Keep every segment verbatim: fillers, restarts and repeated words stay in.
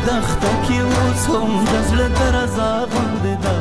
دخته که اوز هم دزل در از آغنده دا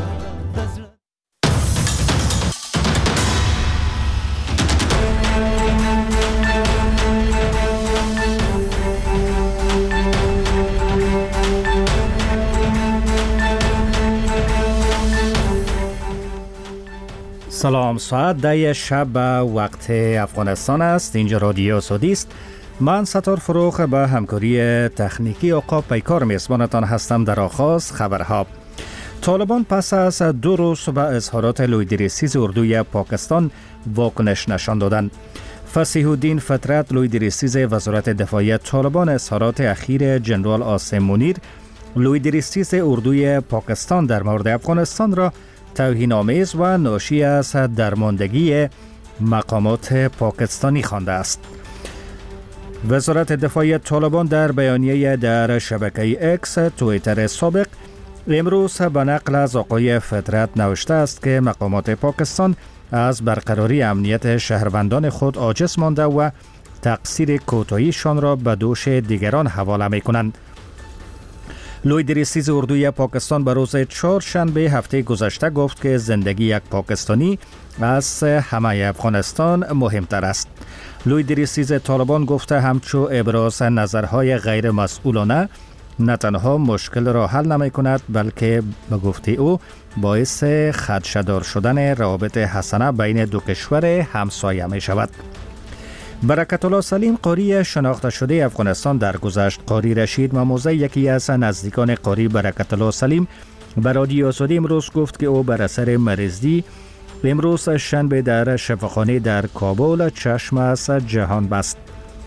سلام، ساعت ده شب وقت افغانستان است. اینجا رادیو آزادی است. من ستار فروخ به همکاری تکنیکی آقا پیکار میزبانتان هستم. در آغاز خبرها. طالبان پس از دو روز به اظهارات لویدریسیز اردوی پاکستان واکنش نشان دادند. فصیح الدین فطرت لویدریسیز وزارت دفاعی طالبان اظهارات اخیر جنرال عاصم منیر لویدریسیز اردوی پاکستان در مورد افغانستان را توهین‌آمیز و ناشی از درماندگی مقامات پاکستانی خوانده است. وزارت دفاعی طالبان در بیانیه در شبکه اکس توییتر سابق امروز به نقل از آقای فطرت نوشته است که مقامات پاکستان از برقراری امنیت شهروندان خود عاجز مانده و تقصیر کوتاهیشان را به دوش دیگران حواله می‌کنند. لویدریسیز اردوی پاکستان به روز چهارشنبه هفته گذشته گفت که زندگی یک پاکستانی از همه افغانستان مهمتر است. لویدریسیز طالبان گفته همچو ابراز نظرهای غیر مسئولانه نه تنها مشکل را حل نمی کند بلکه به گفته او باعث خدشه‌دار شدن روابط حسنه بین دو کشور همسایه می شود. برکت الله سلیم قاری شناخته شده افغانستان درگذشت. قاری رشید مموزه یکی از نزدیکان قاری برکت الله سلیم به رادیو آزادی امروز گفت که او بر اثر مریضی امروز شنبه در شفاخانه در کابل چشم از جهان بست.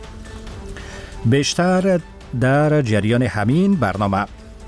بیشتر در جریان همین برنامه.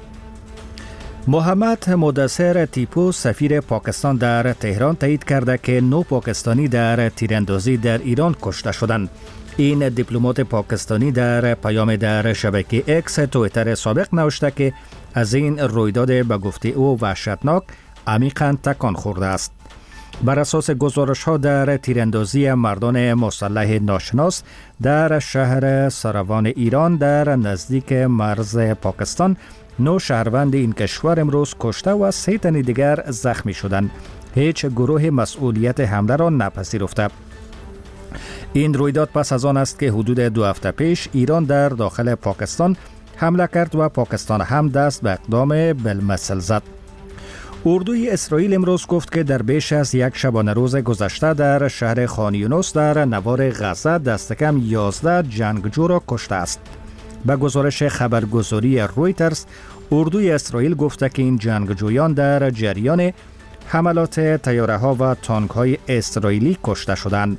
محمد مدثر تیپو سفیر پاکستان در تهران تایید کرده که نه پاکستانی در تیراندازی در ایران کشته شدند. این دیپلمات پاکستانی در پیام در شبکه اکس توییتر سابق نوشته که از این رویداد به گفته او وحشتناک عمیقاً تکان خورده است. بر اساس گزارش ها در تیراندازی مردان مسلح ناشناس در شهر سروان ایران در نزدیک مرز پاکستان نو شهروند این کشور امروز کشته و سه تن دیگر زخمی شدند. هیچ گروه مسئولیت حمله را نپذیرفته. این رویداد پس از آن است که حدود دو هفته پیش ایران در داخل پاکستان حمله کرد و پاکستان هم دست به اقدام بالمثل زد. اردوی اسرائیل امروز گفت که در بیش از یک شبانه روز گذشته در شهر خان یونس در نوار غزه دست کم یازده جنگجو را کشته است. به گزارش خبرگزاری رویترز، اردوی اسرائیل گفته که این جنگجویان در جریان حملات طیاره‌ها و تانک‌های اسرائیلی کشته شدند.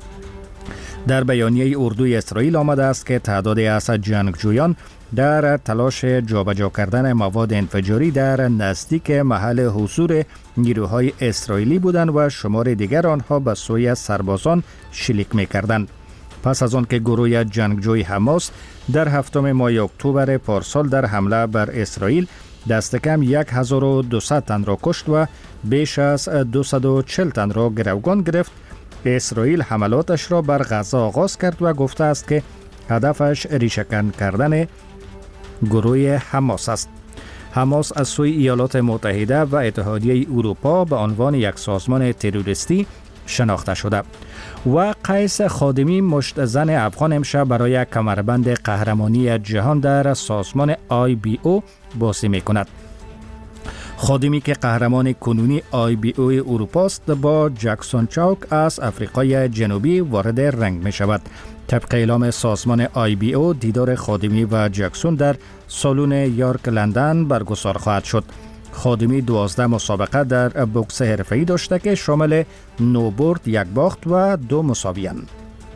در بیانیه اردوی اسرائیل آمده است که تعدادی از جنگجویان در تلاش جابجا کردن مواد انفجاری در نزدیک محل حضور نیروهای اسرائیلی بودند و شمار دیگر آنها به سوی سربازان شلیک می‌کردند. پس از آن که گروه جنگجوی حماس در هفتم ماه اکتبر پارسال در حمله بر اسرائیل دست کم هزار و دویست تن را کشت و بیش از دویست و چهل تن را گروگان گرفت، اسرائیل حملاتش را بر غزه آغاز کرد و گفته است که هدفش ریشه‌کن کردن گروه حماس است. حماس از سوی ایالات متحده و اتحادیه اروپا به عنوان یک سازمان تروریستی شناخته شده و قیس خادمی مشت زن افغان امشب برای کمربند قهرمانی جهان در سازمان آی بی او بازی می کند. خادمی که قهرمان کنونی آی بی او اروپا است با جکسون چاک از آفریقای جنوبی وارد رنگ می شود. طبق اعلام سازمان آی بی او دیدار خادمی و جکسون در سالن یورک لندن برگزار خواهد شد. خادمی دوازده مسابقه در بوکس حرفه‌ای داشته که شامل نو برد، یک باخت و دو مساوی اند.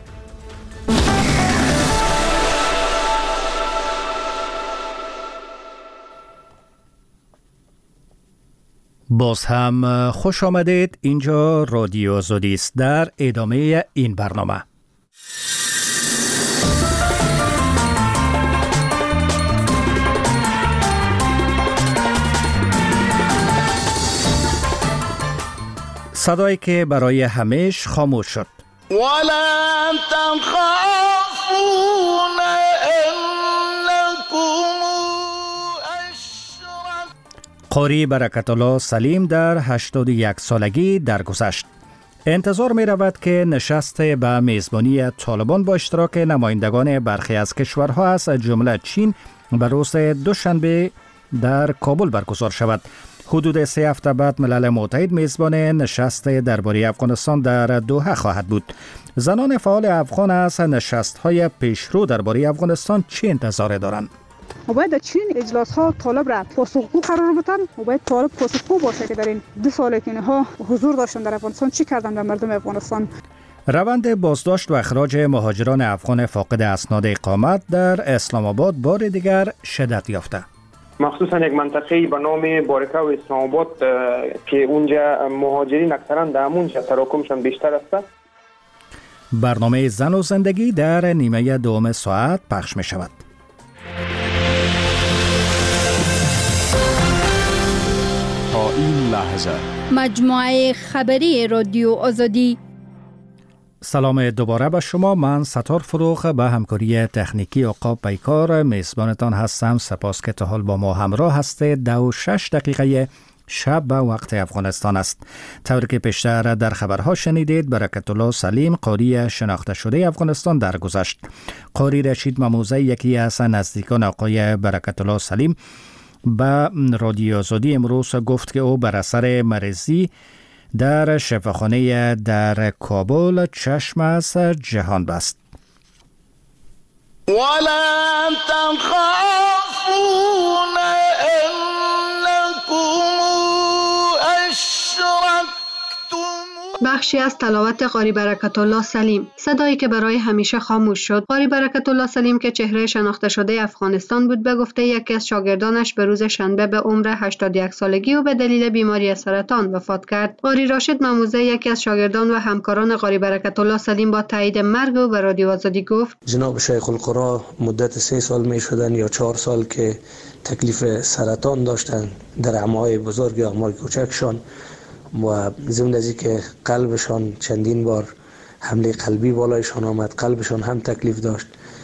باز هم خوش آمدید. اینجا رادیو آزادی است. در ادامه این برنامه صدایی که برای همیشه خاموش شد. وَلَا تَخَافُونَ أَنَّكُمْ قاری برکت الله سلیم در هشتاد و یک سالگی درگذشت. انتظار می رود که نشست به میزبانی طالبان با اشتراک نمایندگان برخی از کشورها از جمله چین به روز دوشنبه در کابل برگزار شود. حدود سه هفته بعد ملل متحد میزبان نشست درباره افغانستان در دوحه خواهد بود. زنان فعال افغان از نشست‌های پیشرو درباره افغانستان چه انتظار دارند؟ و باید در چین اجلاس ها طالب را پاسخگو قرار بدن و باید طالب پاسخگو باشه که در این دو سالی که اینها حضور داشتن در افغانستان چی کردن در مردم افغانستان. روند بازداشت و اخراج مهاجران افغان فاقد اسناد اقامت در اسلام آباد بار دیگر شدت یافته. مخصوصا یک منطقه به نام بارکه و اسلام آباد که اونجا مهاجرین اکثرا در اونجا تراکمشان بیشتر است. برنامه زن و زندگی در نیمه دوم ساعت پخش می شود. تا این لحظه مجموعه خبری رادیو آزادی. سلام دوباره به شما. من ستار فروغ به همکاری تکنیکی عقاب پیکار میزبانتان هستم. سپاس که تا حال با ما همراه هستید. دو و شش دقیقه شب به وقت افغانستان است. طوری که پیشتر در خبرها شنیدید، برکت الله سلیم قاری شناخته شده افغانستان درگذشت. قاری رشید مموزه یکی از نزدیکان آقای برکت الله سلیم به رادیو آزادی امروز گفت که او بر اثر مریضی در شفاخانه در کابل چشم از جهان بست. ولا تخافون انکم اشرکتم. بخشی از تلاوت قاری برکت الله سلیم، صدایی که برای همیشه خاموش شد. قاری برکت الله سلیم که چهره شناخته شده افغانستان بود، به گفته یکی از شاگردانش به روز شنبه به عمر هشتاد و یک سالگی و به دلیل بیماری سرطان وفات کرد. قاری راشد مموزه یکی از شاگردان و همکاران قاری برکت الله سلیم با تایید مرگ او به رادیو آزادی گفت: جناب شیخ القرا مدت سه سال می شدن یا چهار سال که تکلیف سرطان داشتن در اعماق بزرگ یا اعماق کوچکشان و ضمن از اینکه قلبشان چندین بار حمله قلبی بالایشان آمد، قلبشان هم تکلیف داشت.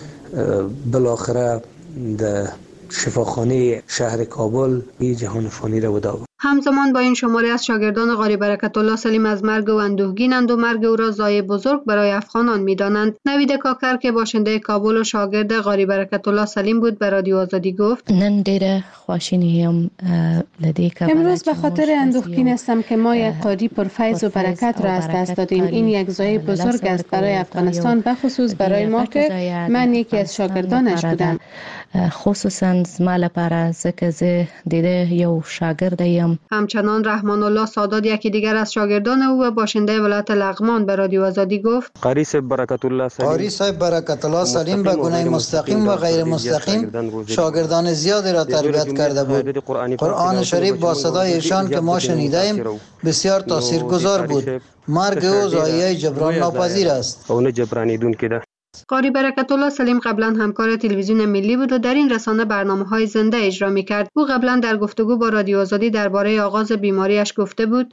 بالاخره در شفاخانه شهر کابل این جهان فانی را وداع. همزمان با این شماری از شاگردان قاری برکت الله سلیم از مرگ او اندوهگینند و مرگ او را ضایعه بزرگ برای افغانان می‌دانند. نوید کاکر که باشنده کابل و شاگرد قاری برکت الله سلیم بود به رادیو آزادی گفت: نن ډیره خواشینی یم لدی کابل. امروز به خاطر اندوهگین هستم که ما یک قاری پرفیض و برکت را از دست دادیم. این یک ضایعه بزرگ است برای افغانستان، به خصوص برای ما که من یکی از شاگردانش بودم. خصوصا زما لپاره ځکه زه د یو شاګرد یم. همچنان رحمان الله سادات یکی دیگر از شاگردان او و باشنده ولایت لغمان به رادیو آزادی گفت: قاری صاحب برکت الله سلیم قاری صاحب برکت الله سلیم به گونه مستقیم و غیر مستقیم شاگردان زیادی را تربیت کرده بود. قرآن شریف با صدای ایشان که ما شنیده ایم بسیار تاثیرگذار بود. مرگ او ضایعه جبران ناپذیر است. اون جبرانی دون کده. قاری برکت الله سلیم قبلا همکار تلویزیون ملی بود و در این رسانه برنامه‌های زنده اجرا می‌کرد. او قبلا در گفتگو با رادیو آزادی درباره آغاز بیماریش گفته بود: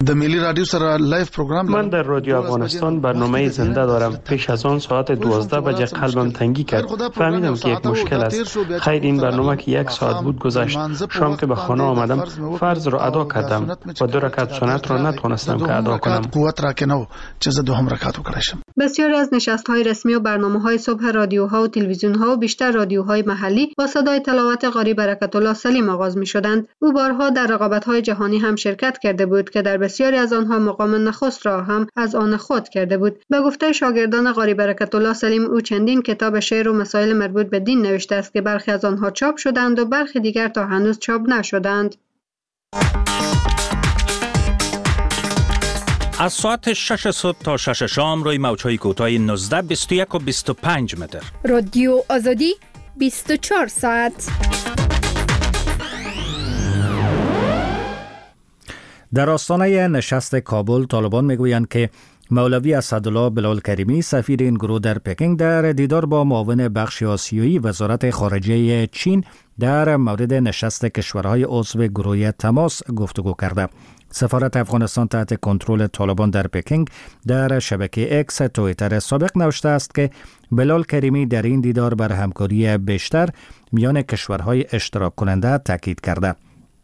من در رادیو افغانستان برنامه زنده دارم. پیش از آن ساعت دوازده بجه قلبم تنگی کرد. فهمیدم که یک مشکل است. خیر این برنامه که یک ساعت بود گذشت. شام که به خانه آمدم فرض را ادا کردم و دو رکعت سنت را نتوانستم که ادا کنم. بسیاری از نشست‌های رسمی و برنامه‌های صبح رادیوها و تلویزیون‌ها و بیشتر رادیوهای محلی با صدای تلاوت قاری برکت الله سلیم آغاز می‌شدند. او بارها در رقابت‌های جهانی هم شرکت کرده بود که در بسیاری از آنها مقام نخست را هم از آن خود کرده بود. به گفته شاگردان قاری برکت الله سلیم، او چندین کتاب شعر و مسائل مربوط به دین نوشته است که برخی از آنها چاپ شدند و برخی دیگر تا هنوز چاپ نشدند. از ساعت شش صبح تا شش شام روی موج‌های کوتاه نوزده، بیست و یک و بیست و پنج متر. رادیو آزادی بیست و چهار ساعت. در آستانه نشست کابل طالبان میگویند که مولوی اسدالله بلال کریمی سفیر این گروه در پکینگ در دیدار با معاون بخش آسیایی وزارت خارجه چین در مورد نشست کشورهای عضو گروه تماس گفتگو کرده. سفارت افغانستان تحت کنترل طالبان در پکینگ در شبکه اکس توییتر سابق نوشته است که بلال کریمی در این دیدار بر همکاری بیشتر میان کشورهای اشتراک کننده تاکید کرده.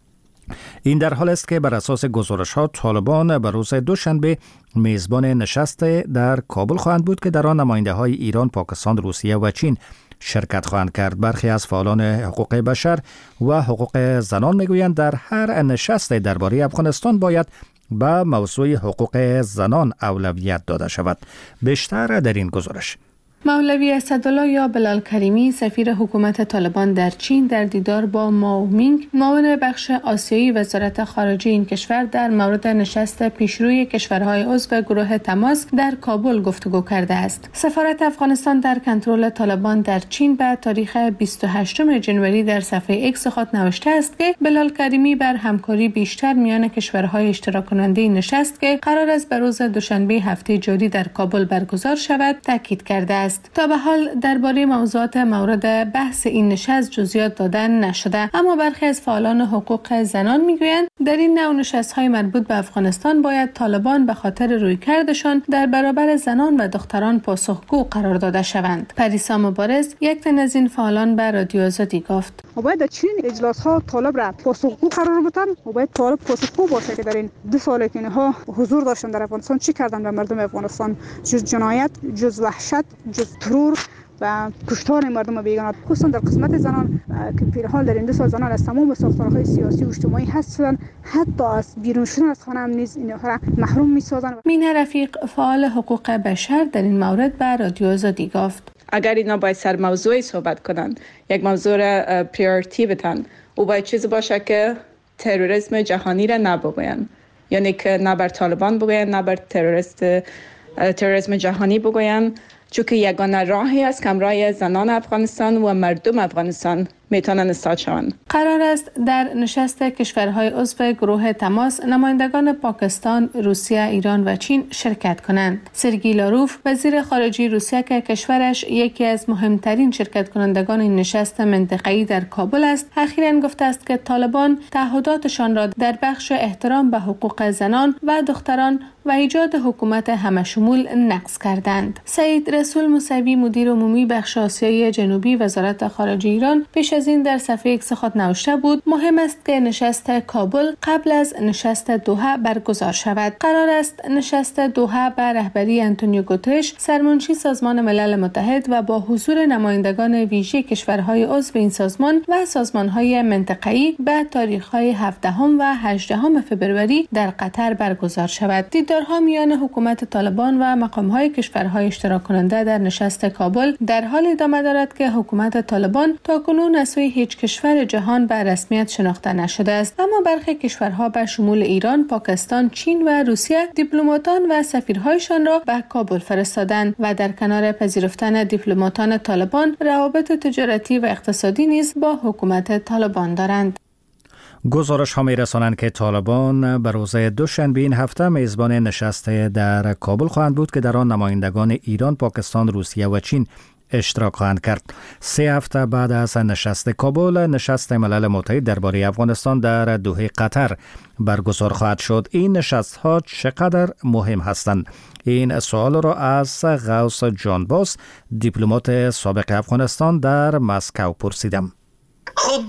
این در حال است که بر اساس گزارش ها طالبان بر روز دوشنبه میزبان نشست در کابل خواهند بود که در آن نماینده های ایران، پاکستان، روسیه و چین شرکت خواهند کرد. برخی از فعالان حقوق بشر و حقوق زنان میگویند در هر نشست درباره افغانستان باید به موضوع حقوق زنان اولویت داده شود. بیشتر در این گزارش. مولوی اسدالله یا بلال کریمی، سفیر حکومت طالبان در چین، در دیدار با ماو مینگ، معاون بخش آسیایی وزارت خارجه این کشور، در مورد نشست پیشروی کشورهای عضو گروه تماس در کابل گفتگو کرده است. سفارت افغانستان در کنترل طالبان در چین به تاریخ بیست و هشتم ژانویه در صفحه ایکس خود نوشته است که بلال کریمی بر همکاری بیشتر میان کشورهای اشتراک کننده نشست که قرار است به روز دوشنبه هفته جاری در کابل برگزار شود تاکید کرده است. تا به حال درباره موضوعات مورد بحث این نشست جزئیات دادن نشده، اما برخی از فعالان حقوق زنان میگویند در این نوع نشست‌های مربوط به افغانستان باید طالبان به خاطر رویکردشان در برابر زنان و دختران پاسخگو قرار داده شوند. پریسا مبارز، یک تن از این فعالان به رادیو آزادی گفت: باید در چنین اجلاس‌ها طالب را پاسخگو قرار بدن و باید طالب پاسخگو باشه که در این دو سالی که اینها حضور داشتن در افغانستان چی کردن به مردم افغانستان، جز جنایت، جز وحشت، جز ترور و کشتار مردم بیگانه، خصوصا در قسمت زنان که فی‌الحال در این دو سال زنان از تمام ساختارهای سیاسی و اجتماعی هستند، حتی از بیرون شدن از خانه هم نیز اینها را محروم می‌سازند. مینه رفیق، فعال حقوق بشر، در این مورد به رادیو آزادی گفت: اگر اینا باید سر موضوعی صحبت کنن، یک موضوع را پریورتی بدن، او باید چیزی باشه که تروریسم جهانی را نبگوین، یعنی که نه بر طالبان بگوین نه بر تروریست تروریسم جهانی بگوین، چون که یگانه راهی است که راه زنان افغانستان و مردم افغانستان میتونن استاد شوند. قرار است در نشست کشورهای عضو گروه تماس نمایندگان پاکستان، روسیه، ایران و چین شرکت کنند. سرگی لاروف، وزیر خارجه روسیه که کشورش یکی از مهمترین شرکت کنندگان این نشست منطقه‌ای در کابل است، اخیراً گفته است که طالبان تعهداتشان را در بخش احترام به حقوق زنان و دختران و ایجاد حکومت همشمول نقض کردند. سعید رسول موسوی، مدیر عمومی بخش آسیای جنوبی وزارت خارجه ایران، پیش از این در صفحه ایکس خود نوشته بود: مهم است که نشست کابل قبل از نشست دوحه برگزار شود. قرار است نشست دوحه به رهبری آنتونیو گوترش، سرمنشی سازمان ملل متحد و با حضور نمایندگان ویژه کشورهای عضو این سازمان و سازمانهای منطقه‌ای به تاریخ‌های هفدهم و هجدهم فوریه در قطر برگزار شود. دیدارها میان حکومت طالبان و مقام‌های کشورهای اشتراک کننده در نشست کابل در حال ادامه دارد که حکومت طالبان تاکنون از سوی هیچ کشور جهان به رسمیت شناخته نشده است، اما برخی کشورها به شمول ایران، پاکستان، چین و روسیه دیپلماتان و سفیرهایشان را به کابل فرستادند و در کنار پذیرفتن دیپلماتان طالبان روابط تجارتی و اقتصادی نیز با حکومت طالبان دارند. گزارش ها می رسانند که طالبان به روز دوشنبه این هفته میزبان نشست در کابل خواهند بود که در آن نمایندگان ایران، پاکستان، روسیه و چین اشتراک خواهند کرد. سه هفته بعد از نشست کابل، نشست ملل متحد درباره افغانستان در دوحه قطر برگزار خواهد شد. این نشست ها چقدر مهم هستند؟ این سوال را از غوث جانباس، دیپلمات سابق افغانستان در مسکو پرسیدم. خب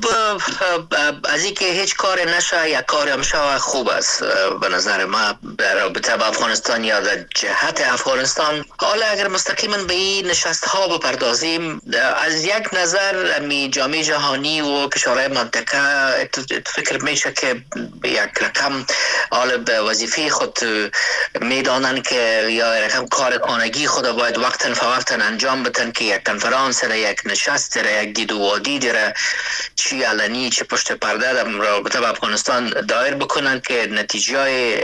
از اینکه هیچ کار نشه یک کار هم شوه خوب است به نظر ما در رابطه با افغانستان یا در جهت افغانستان. حالا اگر مستقیما به این نشست ها بپردازیم، از یک نظر می جامعه جهانی و کشورهای منطقه فکر میشه که یک رقم حالا به وظیفه خود میدانن که یا رقم کار خانگی خود باید وقتا فوقتا انجام بدن که یک کنفرانس را، یک نشست را، یک دید و وادید را، چی علنی چی پشت پرده در رابطه با افغانستان دایر بکنن که نتیجه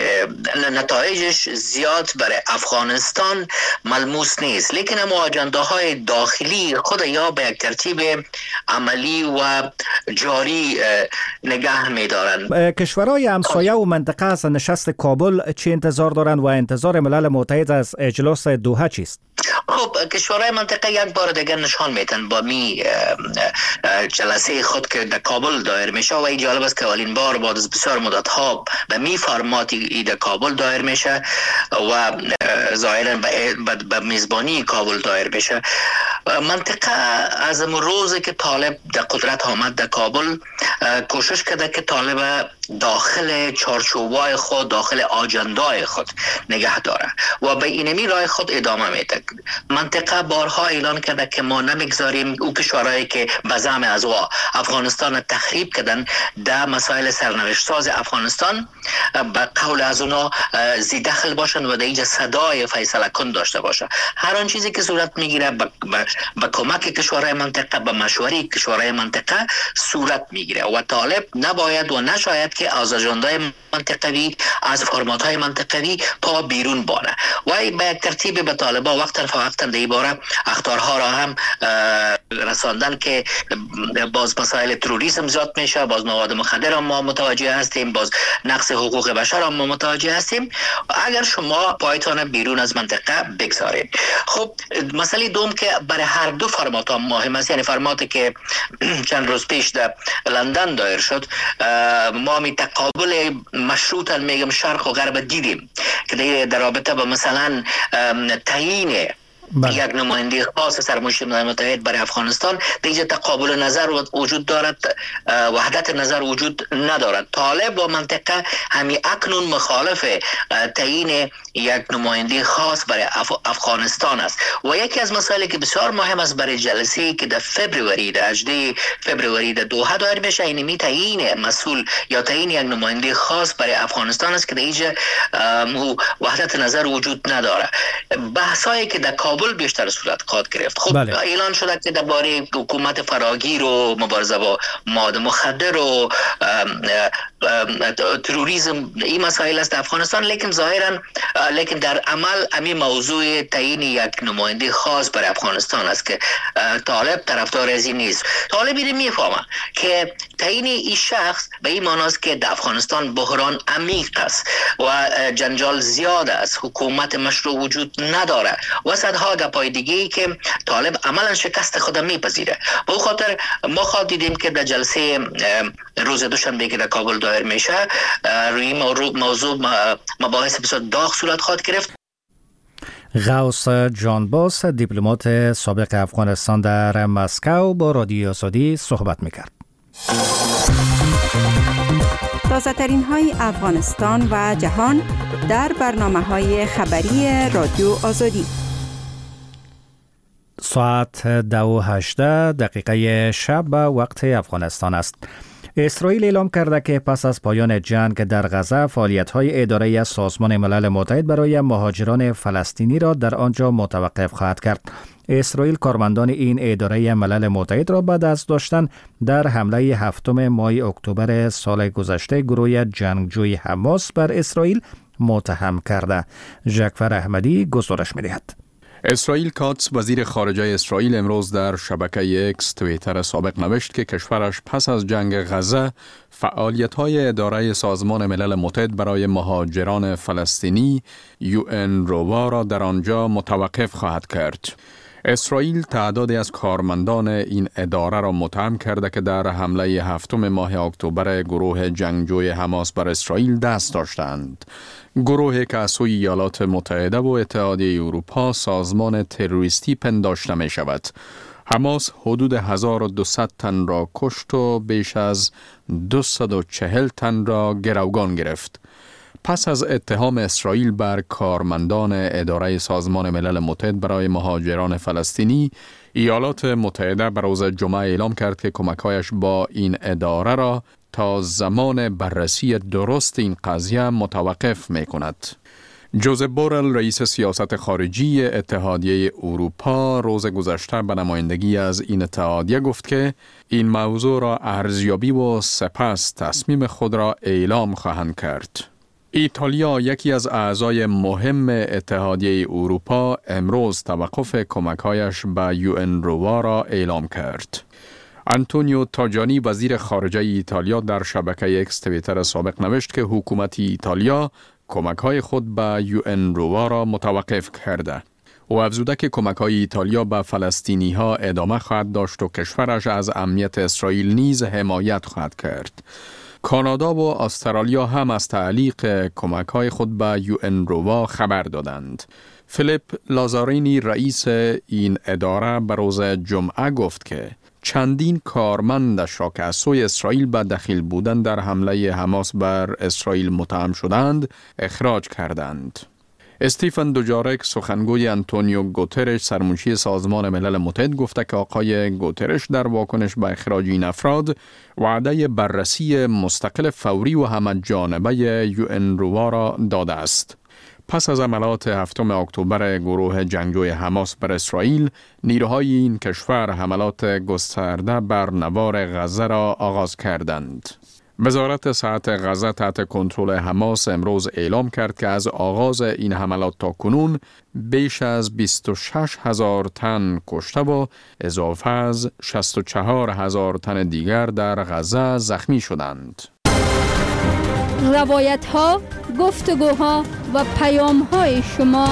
نتایجش زیاد برای افغانستان ملموس نیست، لیکن اما اجنده های داخلی خود یا به یک ترتیب عملی و جاری نگه می‌دارن. کشورهای همسایه و منطقه از نشست کابل چی انتظار دارند و انتظار ملل متحد از اجلاس دوحه چیست؟ خب کشورهای منطقه یک بار دیگر نشان میتن با می جلسه خود که در کابل دایر میشه و این جالب است که اولین بار بعد از بسیار مدت ها به می فرماتی در کابل دایر میشه و ظاهرا به میزبانی کابل دایر بشه. منطقه از روزی که طالب در قدرت آمد در کابل کوشش کرده که طالب داخل چارچوبای خود، داخل آجندای خود نگه داره و به اینمی راه خود ادامه میده. منطقه بارها اعلان کرده که ما نمیگذاریم او کشورهایی که به زعم از وا افغانستان تخریب کردن در مسائل سرنوشت ساز افغانستان به قول از اونا زی دخل باشن و در اینجا صدای فیصله کن داشته باشه. هر آن چیزی که صورت میگیره به کمک کشورهای منطقه، به مشوره کشورهای منطقه صورت میگیره و طالب نباید و نشاید که از اجندای منطقوی، از فرماتهای منطقوی پا بیرون بانه و به یک ترتیب به طالبا وقتا فوقتا در این باره اخطارها را هم رساندن که باز مسائل تروریسم زیاد میشه، باز مواد مخدر ما متوجه هستیم، باز نقص حقوق بشر ما متوجه هستیم. اگر شما پایتان بیرون از منطقه بگذارید. خب مسئله دوم که برای هر دو فرمات ها مهم است، یعنی فرماتی که چند روز پیش در لندن دایر شد، ما می تقابل مشروطا میگم شرق و غرب دیدیم که در رابطه با مثلا تعیین بله. یک نماینده خاص سرمشت ملل متحد برای افغانستان دیگه تقابل نظر وجود دارد، وحدت نظر وجود ندارد. طالب و منطقه همی اکنون مخالف تعیین یک نماینده خاص برای اف... افغانستان است و یکی از مسائلی که بسیار مهم است برای جلسه که در فبروری در هجده فبروری در دوحه دایر میشه، این می تعیین مسئول یا تعیین یک نماینده خاص برای افغانستان است که دیگه وحدت نظر وجود نداره. بحثایی که در کابل بیشتر صورت خواهد گرفت. خب بله. اعلان شده که درباره حکومت فراگیر و مبارزه با مواد مخدر و تروریسم این مسائل است در افغانستان، لیکن ظاهرا لیکن در عمل همین موضوع تعیین یک نماینده خاص برای افغانستان است که طالب طرفدار از این نیست. طالب اینو میفهمه که تعیین این شخص به این معنی است که در افغانستان بحران عمیق است و جنجال زیاد است، حکومت مشروع وجود نداره و صدها گپای دیگه که طالب عملا شکست خود میپذیره. به خاطر خاطر ما خواهد دیدیم که در جلسه روز دوشنبه که در کابل دایر میشه روی موضوع مباحث بسیار داغ صورت خواهد گرفت. غوث جانباس دیپلمات سابق افغانستان در مسکو با رادیو آزادی صحبت میکرد. تازه ترین های افغانستان و جهان در برنامه های خبری رادیو آزادی. ساعت دو و هجده دقیقه شب وقت افغانستان است. اسرائیل اعلام کرده که پس از پایان جنگ در غزه فعالیت‌های اداره سازمان ملل متحد برای مهاجران فلسطینی را در آنجا متوقف خواهد کرد. اسرائیل کارمندان این اداره ملل متحد را بعد از داشتن در حمله هفتم ماه اکتبر سال گذشته گروه جنگجوی حماس بر اسرائیل متهم کرده. جعفر احمدی گزارش می‌دهد. اسرائیل کاتس وزیر خارجه اسرائیل امروز در شبکه اکس توییتر سابق نوشت که کشورش پس از جنگ غزه فعالیت‌های اداره سازمان ملل متحد برای مهاجران فلسطینی یو ان روا را در آنجا متوقف خواهد کرد. اسرائیل تعدادی از کارمندان این اداره را متهم کرده که در حمله هفتم ماه اکتبر گروه جنگجوی حماس بر اسرائیل دست داشتند. گروهی که از سوی ایالات متحده و اتحادیه اروپا سازمان تروریستی پنداشته می شود. حماس حدود هزار و دویست تن را کشت و بیش از دویست و چهل تن را گروگان گرفت. پس از اتهام اسرائیل بر کارمندان اداره سازمان ملل متحد برای مهاجران فلسطینی، ایالات متحده بر روز جمعه اعلام کرد که کمک‌هایش با این اداره را تا زمان بررسی درست این قضیه متوقف می‌کند. جوزف بورل رئیس سیاست خارجی اتحادیه اروپا روز گذشته به نمایندگی از این اتحادیه گفت که این موضوع را ارزیابی و سپس تصمیم خود را اعلام خواهند کرد. ایتالیا یکی از اعضای مهم اتحادیه اروپا امروز توقف کمک‌هایش به یو ان روا را اعلام کرد. آنتونیو تاجانی وزیر خارجه ایتالیا در شبکه اکس توییتر سابق نوشت که حکومت ایتالیا کمک‌های خود به یو ان روا را متوقف کرده. او افزوده که کمک‌های ایتالیا به فلسطینی‌ها ادامه خواهد داشت و کشورش از امنیت اسرائیل نیز حمایت خواهد کرد. کانادا و استرالیا هم از تعلیق کمک‌های خود به یو ان روا خبر دادند. فیلیپ لازارینی رئیس این اداره به روز جمعه گفت که چندین کارمندش را که از سوی اسرائیل به دخیل بودن در حمله حماس بر اسرائیل متهم شدند اخراج کردند. استیفن دوجارک سخنگوی انتونیو گوترش سرمنشی سازمان ملل متحد گفته که آقای گوترش در واکنش به اخراج این افراد وعده بررسی مستقل فوری و همه جانبه یو ان روا را داده است. پس از عملات هفتم اکتبر گروه جنگجوی حماس بر اسرائیل، نیروهای این کشور حملات گسترده بر نوار غزه را آغاز کردند. وزارت صحت غزه تحت کنترل حماس امروز اعلام کرد که از آغاز این حملات تا کنون بیش از بیست و شش هزار تن کشته و اضافه از شصت و چهار هزار تن دیگر در غزه زخمی شدند. روایت ها، گفتگوها و پیام های شما.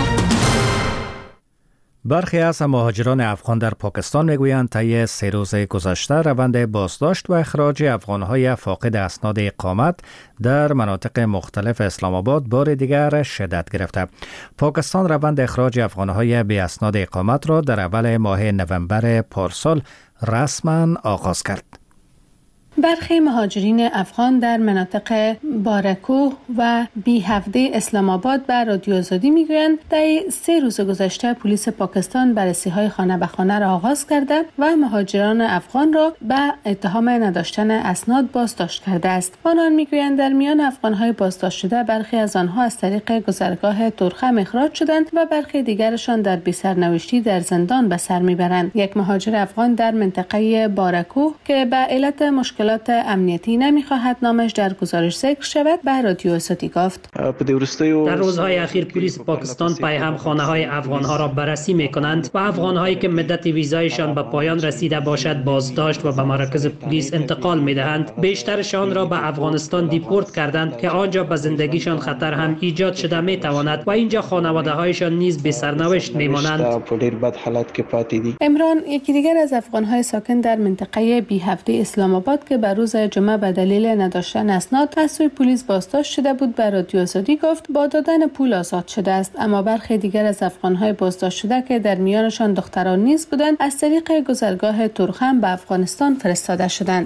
برخی از مهاجران افغان در پاکستان میگویند طی سه روز گذشته روند بازداشت و اخراج افغانهای فاقد اسناد اقامت در مناطق مختلف اسلام آباد بار دیگر شدت گرفته. پاکستان روند اخراج افغانهای بی اسناد اقامت را در اول ماه نوامبر پارسال رسما آغاز کرد. برخی مهاجرین افغان در مناطق بارکوه و بی هفده اسلام آباد به رادیو آزادی میگویند در سه روز گذشته پلیس پاکستان بررسی‌های خانه به خانه را آغاز کرده و مهاجران افغان را به اتهام نداشتن اسناد بازداشت کرده است. آنان میگویند در میان افغان‌های بازداشت شده برخی از آنها از طریق گذرگاه ترخم اخراج شدند و برخی دیگرشان در بی‌سرنوشتی در زندان به سر میبرند. یک مهاجر افغان در منطقه بارکوه که به علت مشکل مشکلات امنیتی نمیخواهد نامش در گزارش ذکر شود به رادیو آزادی گفت. در روزهای اخیر پلیس پاکستان پیهم خانه های افغان ها را بررسی می کنند و افغان هایی که مدت ویزایشان به پایان رسیده باشد بازداشت و به مراکز پلیس انتقال می دهند. بیشترشان را به افغانستان دیپورت کردند که آنجا به زندگیشان خطر هم ایجاد شده می تواند و اینجا خانواده هایشان نیز بی سرنوشت می مانند. عمران یکی دیگر از افغان های ساکن در منطقه بی هفده اسلام آباد که بر روز جمعه به دلیل نداشتن اسناد از سوی پلیس بازداشت شده بود بر رادیو آزادی گفت با دادن پول آزاد شده است، اما برخی دیگر از افغان‌های بازداشت شده که در میانشان دختران نیز بودند از طریق گذرگاه ترخم به افغانستان فرستاده شدند.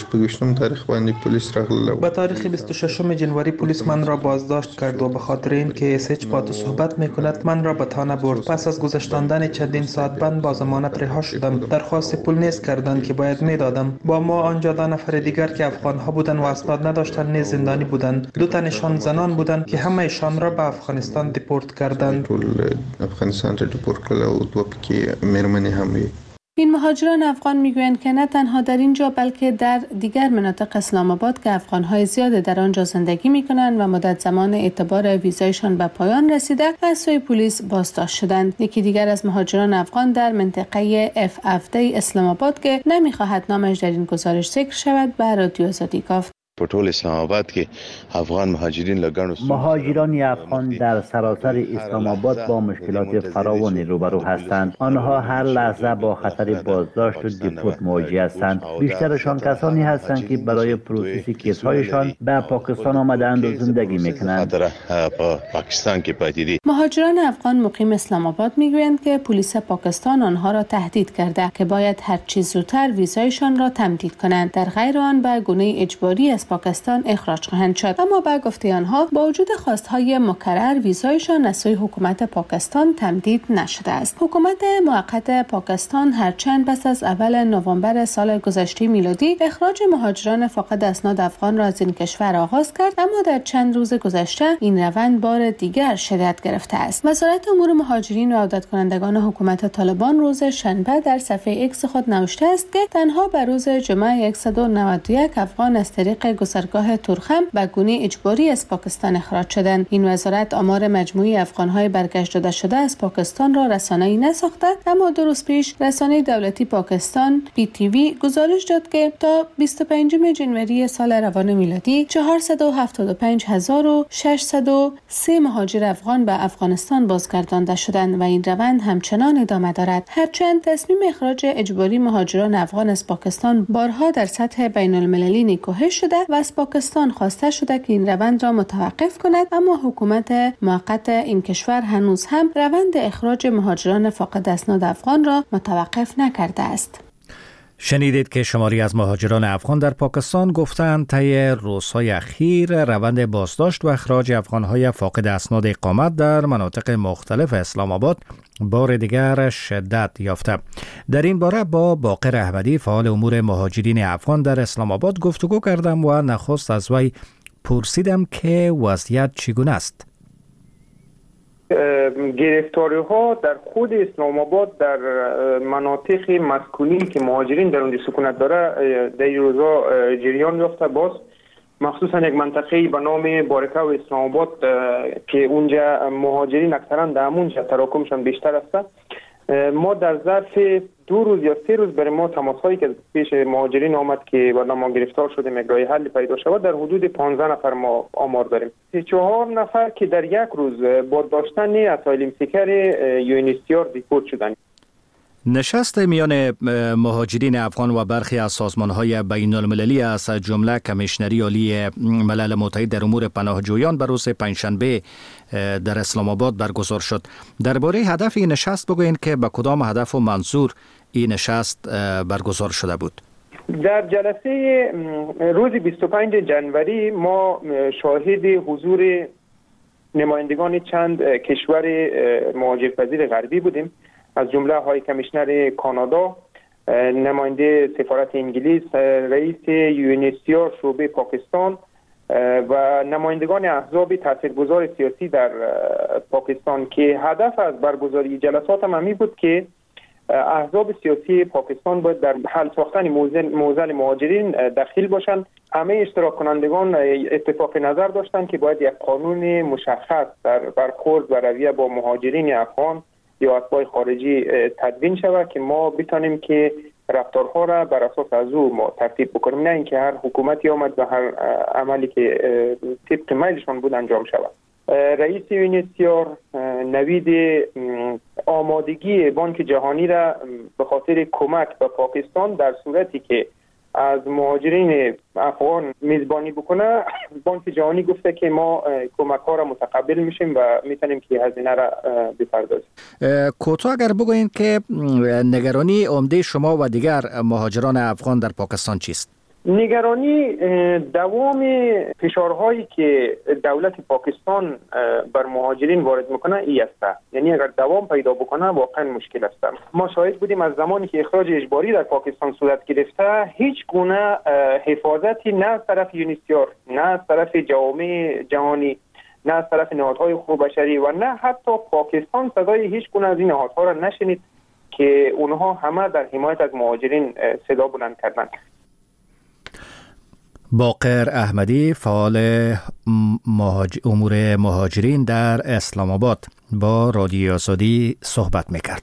به تاریخ بیست و ششم جنوری پلیس من را بازداشت کرد و به خاطر اینکه اسچ پاتو صحبت میکند من را به تانه برد. پس از گذشتاندن چندین ساعت بند با ضمانت رها شدم. درخواست پول نیز کردند که باید میدادم. با ما آنجا دو نفر دیگر که افغان ها بودند و اسناد نداشتند نیز زندانی بودند. دو تنشان زنان بودند که همه ایشان را به افغانستان دیپورت کردند. افغانستان را دیپورت کردند و دو پکی مرمنی هم وی. این مهاجران افغان میگویند که نه تنها در اینجا بلکه در دیگر مناطق اسلام آباد که افغان‌های زیاد در آنجا زندگی می‌کنند و مدت زمان اعتبار ویزایشان به پایان رسیده از سوی پلیس بازداشت شدند. یکی دیگر از مهاجران افغان در منطقه اف هفده اسلام آباد که نمی‌خواهد نامش در این گزارش ذکر شود به رادیو آزادی گفت. په ټول اسلام آباد کې افغان مهاجرین لګڼو مهاجران افغان در سراسر اسلام آباد با مشکلات فراوانی روبرو هستند. آنها هر لحظه با خطر بازداشت و دیپورت مواجه هستند. بیشترشان کسانی هستند که برای پروسس کیس‌هایشان به پاکستان آمدند و زندگی می‌کنند. پاکستان کې پاتې دي. مهاجران افغان مقیم اسلام آباد می‌گویند که پلیس پاکستان آنها را تهدید کرده که باید هر چه زودتر ویزایشان را تمدید کنند، در غیر آن به گونه اجباری از پاکستان اخراج خواهند شد. اما با گفته آنها با وجود خواستهای مکرر ویزایشان از سوی حکومت پاکستان تمدید نشده است. حکومت موقت پاکستان هرچند پس از اول نوامبر سال گذشته میلادی اخراج مهاجران فاقد اسناد افغان را از این کشور آغاز کرد، اما در چند روز گذشته این روند بار دیگر شدت گرفته است. وزارت امور مهاجرین و عودت کنندگان حکومت طالبان روز شنبه در صفحه ایکس خود نوشته است که تنها بر روز جمعه صد و نود و یک افغان از طریق گذرگاه ترخم به گونه اجباری از پاکستان اخراج شدند. این وزارت آمار مجموعی افغان‌های برگشت داده شده از پاکستان را رسانه‌ای نساخته، اما دو روز پیش رسانه دولتی پاکستان پی تی وی گزارش داد که تا بیست و پنجم جنوری سال روان میلادی چهارصد و هفتاد و پنج هزار و ششصد و سه مهاجر افغان به افغانستان بازگردانده شدند و این روند همچنان ادامه دارد. هرچند تصمیم اخراج اجباری مهاجران افغان از پاکستان بارها در سطح بین‌المللی نکوهش شده، و از پاکستان خواسته شده که این روند را متوقف کند، اما حکومت موقت این کشور هنوز هم روند اخراج مهاجران فاقد اسناد افغان را متوقف نکرده است. شنیدید که شماری از مهاجران افغان در پاکستان گفتند طی روزهای اخیر روند بازداشت و اخراج افغانهای فاقد اسناد اقامت در مناطق مختلف اسلام آباد بار دیگر شدت یافته. در این باره با باقر احمدی فعال امور مهاجرین افغان در اسلام آباد گفتگو کردم و نخست از وی پرسیدم که وضعیت چگونه است. گرفتاری ها در خود اسلام آباد در مناطق مسکونی که مهاجرین در اونجا سکونت داره در این روزا جریان یافته. باز مخصوصا یک منطقه به نام بارکه و اسلام آباد که اونجا مهاجرین اکثرا در اونجا تراکمشان بیشتر است. ما در ظرف دو روز یا سه روز برای ما تماس هایی که پیش مهاجرین آمد که بعد ما گرفتار شدیم یک راه حل پیدا شود در حدود پانزده نفر ما آمار داریم. سه چهار نفر که در یک روز با داشتن اسایلیم سیکر یونیسیار دیپورت شدند. نشست میان مهاجرین افغان و برخی از سازمان‌های بین‌المللی از جمله کمیشنری عالی ملل متحد در امور پناهجویان بر روز پنجشنبه در اسلام آباد برگزار شد. درباره هدف این نشست بگویید که به کدام هدف و منظور این نشست برگزار شده بود؟ در جلسه روز بیست و پنجم ژانویه ما شاهد حضور نمایندگان چند کشور مهاجرپذیر غربی بودیم، از جمله های کمیشنر کانادا، نماینده سفارت انگلیس، رئیس یونیسیار شعبه پاکستان و نمایندگان احزاب تاثیرگذار سیاسی در پاکستان که هدف از برگزاری جلسات هم همین بود که احزاب سیاسی پاکستان باید در حل ساختن معضل مهاجرین دخیل باشند. همه اشتراک کنندگان اتفاق نظر داشتند که باید یک قانون مشخص در برخورد و رویه با مهاجرین افغان یا اتباع خارجی تدوین شود که ما بتانیم که رفتارها را بر اساس از او ما ترتیب بکنیم، نه اینکه هر حکومتی آمد و هر عملی که طبق میلشان بود انجام شود. رئیس یونیسیار نوید آمادگی بانک جهانی را به خاطر کمک به پاکستان در صورتی که از مهاجرین افغان میزبانی بکنه، بانک جهانی گفته که ما کمک ها را متقبل میشیم و میتونیم که هزینه را بپردازیم. کوتاه اگر بگویید که نگرانی عمده شما و دیگر مهاجران افغان در پاکستان چیست؟ نگرانی دوام فشارهایی که دولت پاکستان بر مهاجرین وارد میکنه ای است. یعنی اگر دوام پیدا بکنه واقعا مشکل است. ما شاهد بودیم از زمانی که اخراج اجباری در پاکستان صورت گرفته هیچ گونه حفاظتی نه از طرف یونیسیار، نه از طرف جامعه جهانی، نه از طرف نهادهای حقوق بشری و نه حتی پاکستان صدای هیچ گونه از این نهادها را نشنید که اونها همه در حمایت از مهاجرین صدا بلند کردند. باقر احمدی فعال مهاج... امور مهاجرین در اسلام آباد با رادیو آزادی صحبت میکرد.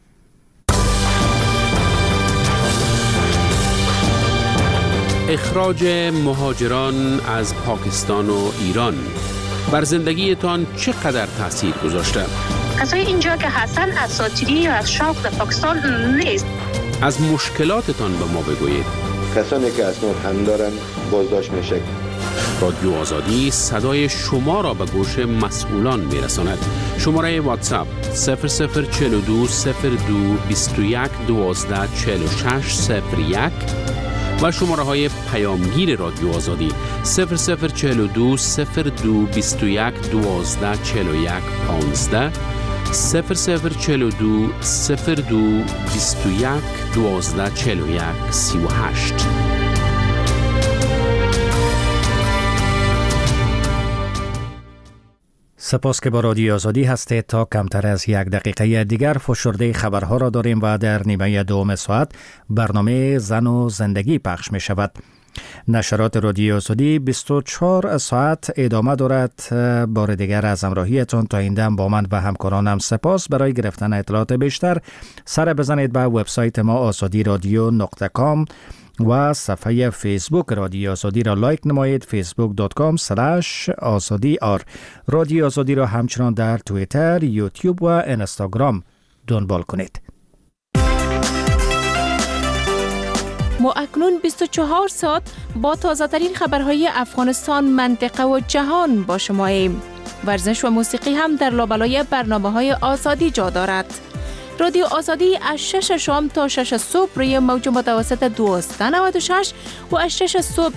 اخراج مهاجران از پاکستان و ایران بر زندگیتان چقدر تاثیر گذاشته؟ کسایی اینجا که هستن اساطیری یا از شوق در پاکستان نیست. از مشکلاتتان به ما بگویید. کسانی که اسناد هم دارن بازداشت میشه. رادیو آزادی صدای شما را به گوش مسئولان میرساند. شماره واتساپ صفر صفر چهل و دو صفر دو بیست و یک دوازده چهل و شش صفر یک و شماره های پیامگیر رادیو آزادی صفر صفر چهل و دو صفر دو بیست و یک دوازده چهل و یک پانزده صفر صفر چهل و دو صفر دو بیست و یک دوازده چهل و یک سی و هشت. سپاس که با رادیو آزادی هستید. تا کمتر از یک دقیقه دیگر فشرده خبرها را داریم و در نیمه دوم ساعت برنامه زن و زندگی پخش می شود. نشرات رادیو آزادی بیست و چهار ساعت ادامه دارد. بار دیگر از همراهیتان تا این دم با من و همکارانم سپاس. برای گرفتن اطلاعات بیشتر سر بزنید به وبسایت ما آزادی رادیو نقطه کام و صفحه فیسبوک رادیو آزادی را لایک نمایید. فیسبوک دات کام اسلش آزادی آر. رادیو آزادی را همچنان در توییتر، یوتیوب و اینستاگرام دنبال کنید. ما اکنون بیست و چهار ساعت با تازه ترین خبرهای افغانستان، منطقه و جهان با شماییم. ورزش و موسیقی هم در لابلای برنامه‌های آزادی جا دارد. رادیو آزادی از شش شام تا شش صبح روی موج متوسط دویست و نود و شش و از شش صبح